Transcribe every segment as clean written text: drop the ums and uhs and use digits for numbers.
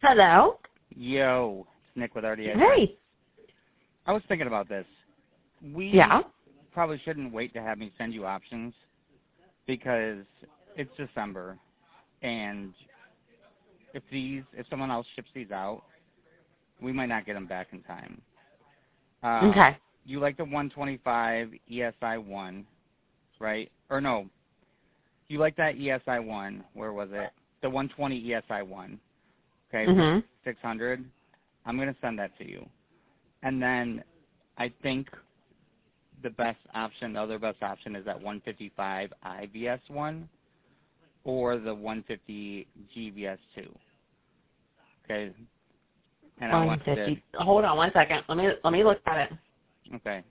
Hello. Yo, it's Nick with RDS. Hey. I was thinking about this. We probably shouldn't wait to have me send you options because it's December, and if someone else ships these out, we might not get them back in time. Okay. You like the 125 ESI 1, right? Or no, you like that ESI 1. Where was it? The 120 ESI 1. Okay, Mm-hmm. 600. I'm going to send that to you. And then I think the other best option is that 155 IVS 1 or the 150 GVS 2. Okay. And 150. Hold on one second. Let me look at it. Okay.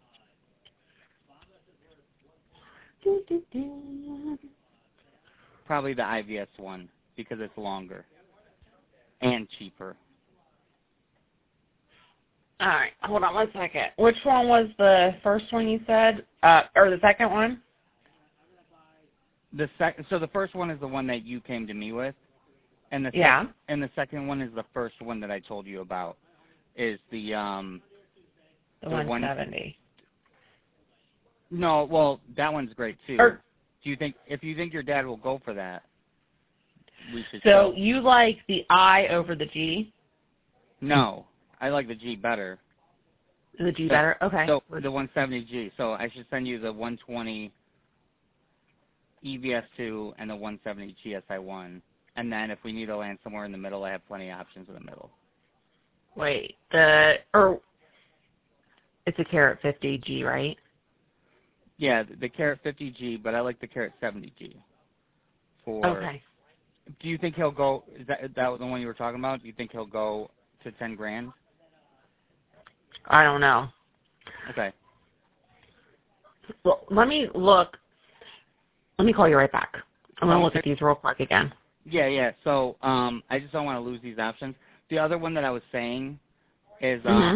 Probably the IVS 1 because it's longer and cheaper. All right. Hold on one second. Which one was the first one you said? Or the second one? So the first one is the one that you came to me with, and the and the second one is the first one that I told you about. Is the 170. No, well, that one's great too. If you think your dad will go for that, we should. So you like the I over the G? No, I like the G better. The G better? Okay. So the 170G. So I should send you the 120 EVS2 and the 170 GSI1. And then if we need to land somewhere in the middle, I have plenty of options in the middle. Wait, it's a Carat 50G, right? Yeah, the Carat 50G, but I like the Carat 70G. Okay. Do you think he'll go? Is that the one you were talking about? Do you think he'll go to 10 grand? I don't know. Okay. Well, let me look. Let me call you right back. I'm going to look at these real quick again. Yeah. So I just don't want to lose these options. The other one that I was saying is the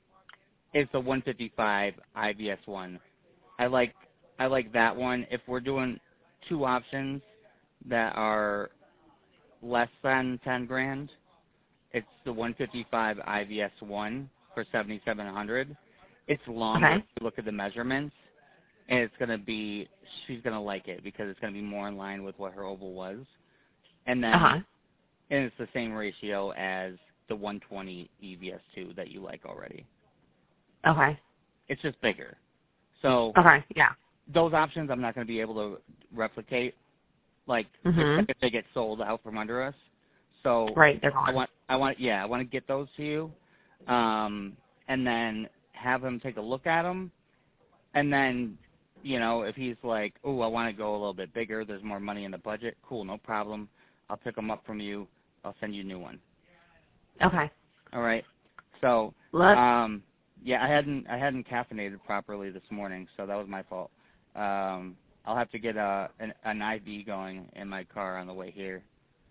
155 IVS one. I like that one. If we're doing two options that are less than 10 grand, it's the 155 IVS 1 for 7,700. It's longer if you look at the measurements, and she's going to like it because it's going to be more in line with what her oval was. And then and it's the same ratio as the 120 EVS 2 that you like already. Okay. It's just bigger. So those options I'm not going to be able to replicate, if they get sold out from under us. So they're gone. I want to get those to you, and then have him take a look at them, and then if he's like, oh, I want to go a little bit bigger, there's more money in the budget, cool, no problem. I'll pick them up from you. I'll send you a new one. Okay. All right. So I hadn't caffeinated properly this morning, so that was my fault. I'll have to get an IV going in my car on the way here.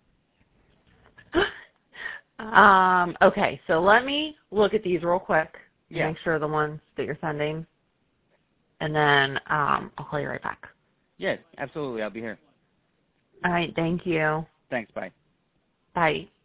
Okay, so let me look at these real quick. Make sure the ones that you're sending, and then I'll call you right back. Yeah, absolutely. I'll be here. All right, thank you. Thanks. Bye. Bye.